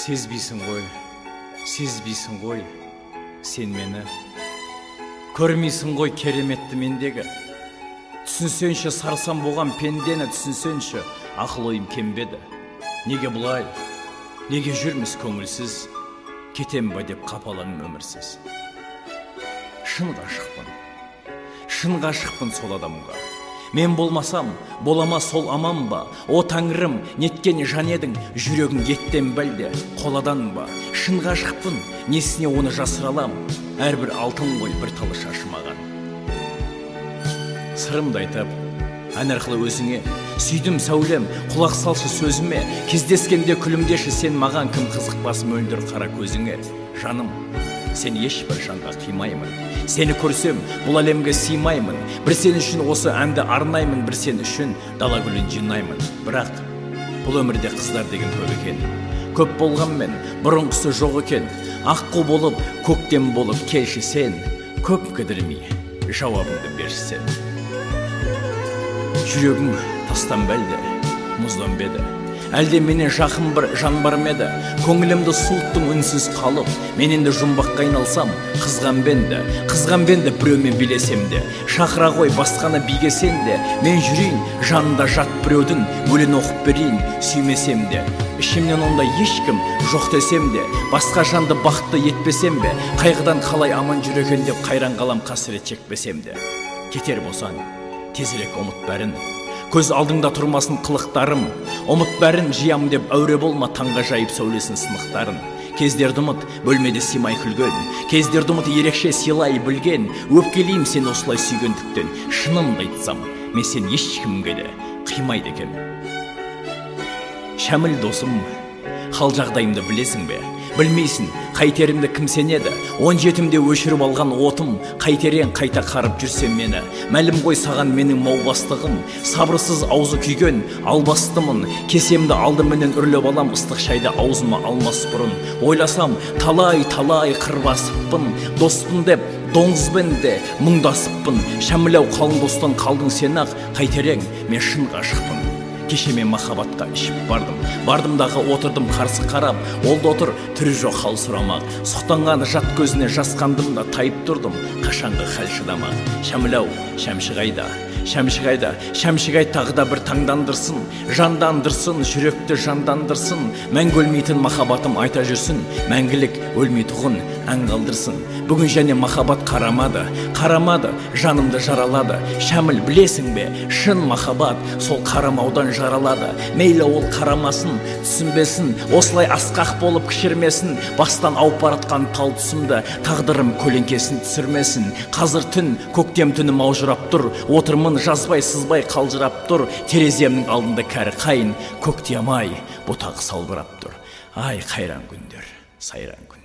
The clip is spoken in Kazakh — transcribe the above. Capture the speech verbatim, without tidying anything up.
Сезбейсің ғой, сезбейсің ғой, сен мені. Көрмейсің ғой кереметті мендегі. Түсінсенші сарсам болған пендені, түсінсенші ақыл ойым кембеді. Неге бұлай, неге жүрміз көңілсіз, кетем ба деп қапаланым өмірсіз. Шын ғашықпын, шын ғашықпын сол адамға. Мен болмасам, болама сол аман ба? О тәңірім, неткен жан едің, жүрегің еттен бәлде, қоладан ба? Шын ғашықпын, несіне оны жасыралам? Әрбір алтын ғой бір талы шашымаған. Сырымды айтып, ән арқылы өзіңе, сүйдім сәулем, құлақ салшы сөзіме. Кездескенде күлімдеші сен маған, кім қызықпас мөлдір қара көзіңе. Жаным, сен ешбір жанға қимаймын. Сені көрсем, бұл әлемге сыймаймын. Бір сен үшін осы әнді арнаймын, бір сен үшін дала гүлін жинаймын. Бірақ бұл өмірде қыздар деген көп екен. Көп болғанмен бұрынғысы жоқ екен. Аққу болып, көктем болып келші сен. Көп кідірмей жауабыңды берші сен. Жүрегің тастан бәлде, мұздан беді. Әлде менен жақын бір жан бар меді? Көңілімді суыттың үнсіз қалып, мен енді жұмбаққа айналсам, қызған бенді, қызған бенді біреумен билесем де, шақыра ғой басқаны бигесем де, мен жүрейін жанында жат біреудің, өлең оқып берейін сүймесем де. Ішімнен онда ешкім жоқ десем де, басқа жанды бақытты етпесем бе, қайғыдан қалай аман жүр екен деп қайран қалам қасірет чекпесем де. Кетер болсаң, тезірек ұмыт бәрін. Көз алдыңда тұрмасын қылықтарым, ұмыт бәрін жиям деп әуре болма, таңға жайып сәулесін сынықтарын. Кездерді ұмыт бөлмеде сыймай күлген, кездерді ұмыт ерекше сыйлай білген. Өпкелейім сен осылай сүйгендіктен, шынымды айтсам, мен сен ешкімге де қимайды екен. Шәміл досым, хал жағдайымды білесің бе? Білмейсің, қайтерімді кім сенеді? Он жетімде өшіріп алған отым, қайтерен қайта қарып жүрсем мені. Мәлім ғой саған менің маубастығым, сабырсыз аузы күйген албастымын. Кесемді алдыменен үрлеп алам, ыстық шайды аузыма алмас бұрын. Ойласам, талай-талай қырбасыппын, доспын деп доңызбен де мұңдасыппын. Шәмілау қалың достан қалдың сен ақ, қайтерең мен шын ғашықпын. Кеше мен махаббатқа ішіп бардым, бардымдағы отырдым қарсы қарап, ол да отыр, түрі жоқ хал сұрамақ. Сұқтанған жат көзіне жасқандым да тайып тұрдым, қашанғы хәл шыдамақ. Шәмілау, шәмші қайда, шәмші қайда, шәмші қай тағы да бір таңдандырсын, жандандырсын, жүректі жандандырсын. Мәңгі өлмейтін махаббатым айта жүрсін, мәңгілік өлмейтұғын ән қалдырсын. Бүгін және махаббат қарамады, қарамады, жанымды жаралады. Шәміл, білесің бе, шын махаббат сол қарамаудан жаралады. Мейлі ол қарамасын, түсінбесін, осылай асқақ болып кішірмесін. Бастан ауып баратқан тал тұсымды, тағдырым көлеңкесін түсірмесін. Қазір түн, көктем түні маужырап тұр, отырмын жазбай сызбай қалжырап тұр. Тереземнің алдында кәрі қайын, көктем ай бұтағы салбырап тұр. Ай, қайран күндер, сайран күндер.